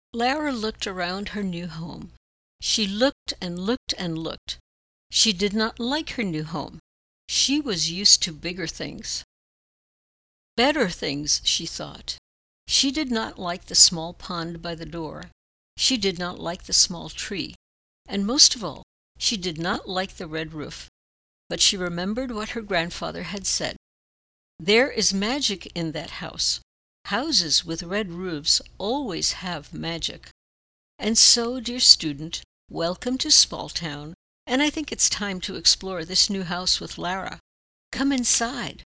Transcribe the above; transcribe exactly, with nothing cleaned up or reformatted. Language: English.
Lara looked around her new home. She looked and looked and looked. She did not like her new home. She was used to bigger things, better things, she thought. She did not like the small pond by the door. She did not like the small tree. And most of all, she did not like the red roof. But she remembered what her grandfather had said. There is magic in that house. Houses with red roofs always have magic. And so, dear student, welcome to Small Town, and I think it's time to explore this new house with Lara. Come inside.